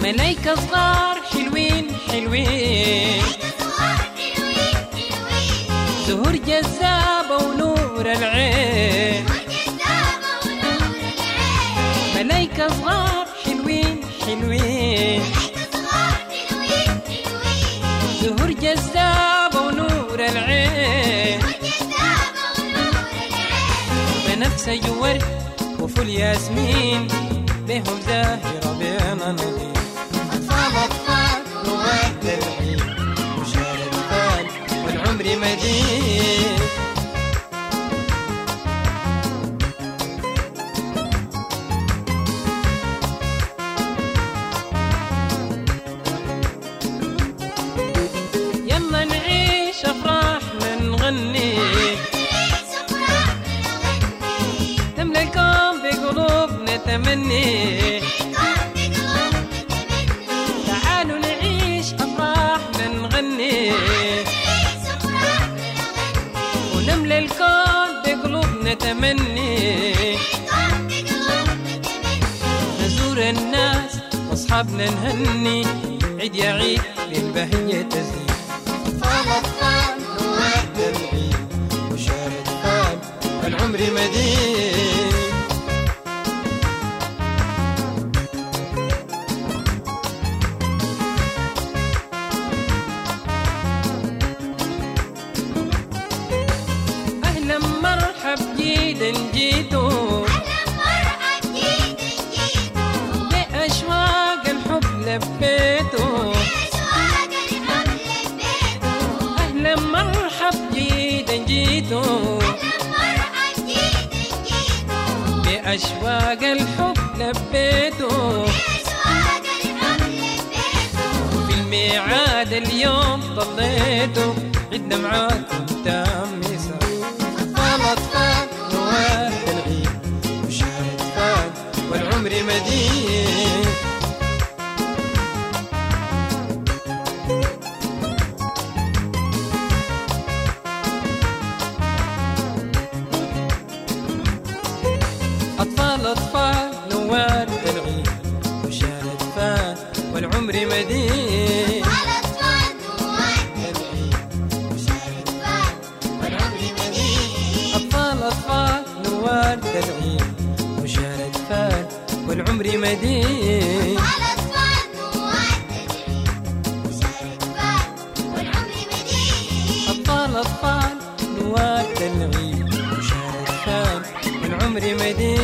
ملايكة صغار حلوين حلوين، زهور جذابة ونور العين، ملايكة صغار حلوين حلوين، زهور جذابة ونور العين، بنفسج ورد وفل ياسمين، بهم زاهي ربيعنا نظير. أطفال أطفال ووقت العيد وشهر الفال والعمر مديد. يلا نعيش أفراحنا نغني، تملى الكون بقلوبنا تمني، تعالوا نعيش أفراحنا نغني، ونملى الكون بقلوبنا تمني، نزور الناس واصحابنا نهني، عيد يا عيد للبهية تزيد. أطفال أطفال ووقت العيد وشهر الفال والعمر مديد. أهلا مرحب جيدا جيتوا، بأشواق الحب لبيتوا، أهلا مرحب جيدا جيتوا، بأشواق الحب لبيتوا، في الميعاد اليوم ضليتوا، عدنا معاكم تام يسار. أطفال أطفال ووقت العيد وشهر الفال والعمر مديد. أطفال أطفال نوال العيد وشهر الفال والعمر مديد. أطفال أطفال نوال العيد وشهر الفال والعمر مديد. أطفال أطفال نوال العيد وشهر الفال والعمر مديد.